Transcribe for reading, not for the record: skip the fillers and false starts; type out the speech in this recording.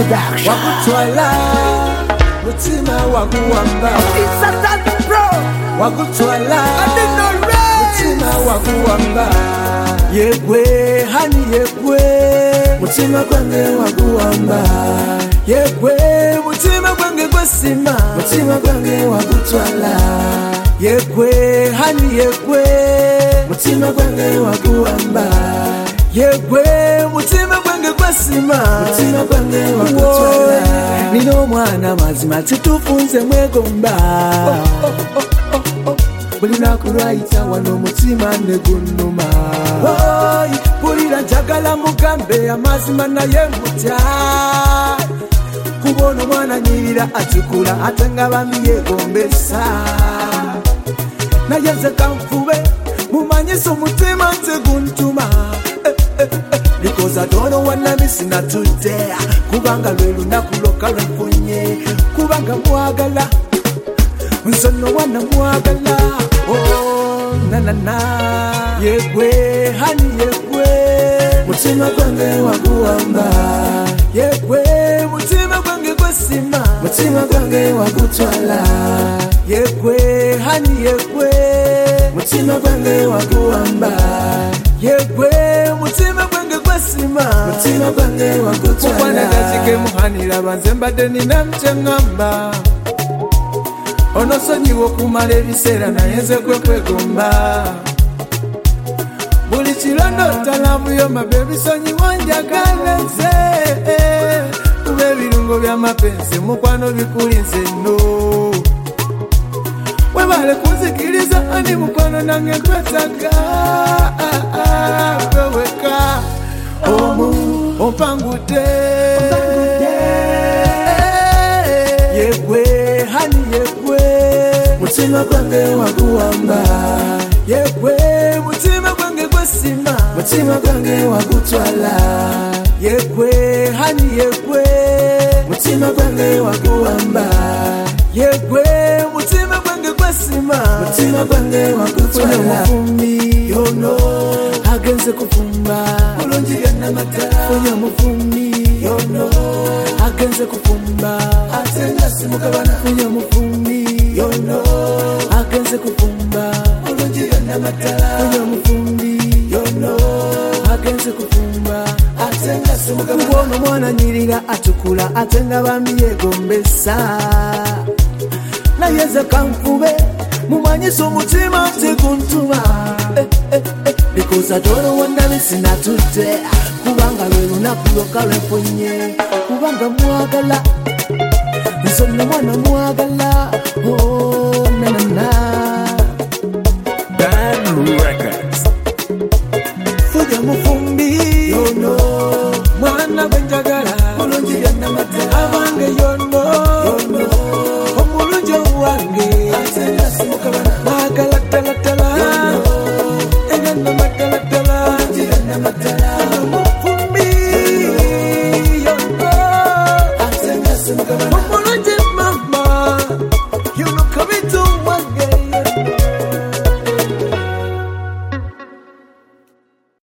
Wakutwala mutima wakuwamba Wakutwala mutima wakuwamba Yegwe hani yegwe mutima kwange wakuwamba Yegwe mutima kwange kwesima mutima kwange wakutwala Yegwe hani yegwe mutima kwange wakuwamba Yegwe mutima kwange kwesima mutima kwange wakutwala Nino mwana mazima chitufunze mwegomba Bulina kuraita wano mutima negunuma Bulina jagala mugambe amazima na yemutya Kubono mwana nyirira atukula atenga bami yegombesa Na yeze kamfube mumanyiso mutima nzeguntuma Because I don't know what I'm missing out today Kubanga lwelu nakuloka lwenfunye Kubanga mwagala Nsono wana mwagala Oh na na na Yegwe hani yegwe Mutima kwange wakuwamba Yegwe mutima kwange kwesima Mutima kwange wakutwala Yegwe hani yegwe Mutima kwange wakuwamba Yegwe mutima kwange kwesima Mutima kwange wakutwala Mwana gachike muhanira banzembade nina mchengamba Onosonyiwo kumala ebiseera nayenze kwegomba Buli kirondo talavuyo mabebisonyiwo njagaleze Kuba ebirungo by'amapenzi mukwano bikulinze no Webale kunzikiriza ani mukwano nange kwetaaga Weweka omu ompangudde Yegwe hani yegwe mutima kwange wakuwamba Yegwe mutima kwange kwesima mutima kwange wakutwala Yegwe hani yegwe mutima kwange wakuwamba Yegwe mutima kwange kwesima mutima kwange wakutwala Mufumi yono agenze kufumba mulungi yanamata Funya mufumi yono agenze kufumba atenga simukabana Funya mufumi yono agenze kufumba mulungi yanamata Funya mufumi yono agenze kufumba atenga simukabana Mwono mwana nyirira atukula atenga bambi yegombesa Na yeze kamfube mumanyiso mutima teguntuma Because I don't know what I'm missing out today Kubanga lwelu nakuloka lwenfunye Kubanga mwagala Nsono mwana mwagala Oh na na na Bad Records Fuja mufumbi yono Mwana benjagala Mulungi yanamata Abange yono